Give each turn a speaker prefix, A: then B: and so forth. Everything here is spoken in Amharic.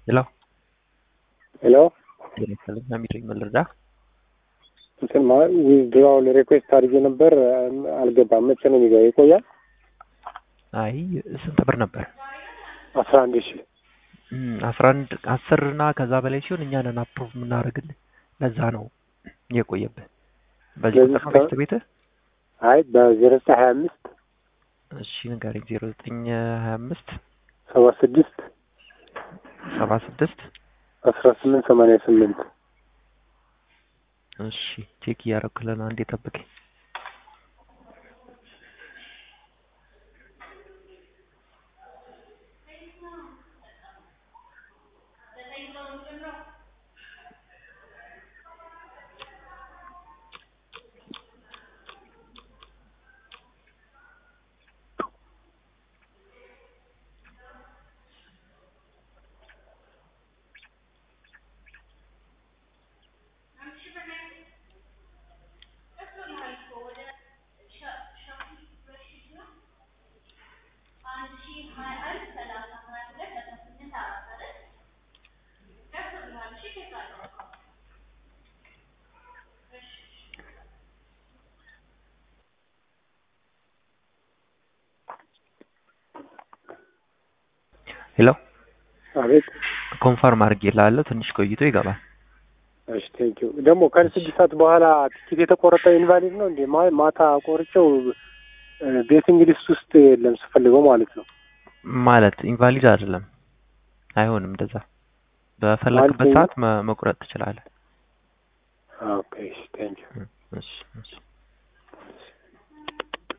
A: Hello.
B: Hello?
A: Hello. Nami Melrda.
B: እንትን ማለት ዊዝድራውል ሪኩዌስት አድርጌ ነበር አልገባም። መቼ ነው የሚገባው? ይቆያል?
A: አይ ስንት ብር ነበር?
B: 11,000
A: 11 10 እና ከዛ በላይ ሲሆን እኛ ነን አፕሩቭ የምናደርግልህ። ለዛ ነው የቆየብህ። በዚህ ቁጥር ነው ቤት ቤት?
B: አይ በ0925
A: እሺ ንገረኝ። 0925
B: 76
A: 76
B: 1888
A: እሺ ቼክ እያደረኩልህ ነው። አንዴ ጠብቀኝ። ሄሎ
B: አቤት።
A: ኮንፈርም አድርጌልሃለሁ። ትንሽ ቆይቶ ይገባል።
B: እሺ ቴንኪው። ደግሞ ከ6 ሰዓት በኋላ ቲኬት የተቆረጠ ኢንቫሊድ ነው እንዴ? ማታ ቆርጬው ቤቲንግ ሊስት ውስጥ የለም ስፈልገው ማለት ነው።
A: ማለት ኢንቫሊድ አይደለም። አይሆንም እንደዛ። በፈለክበት ሰዓት መቁረጥ ትችላለህ።
B: ኦኬ ቴንኪው።
A: እሺ እሺ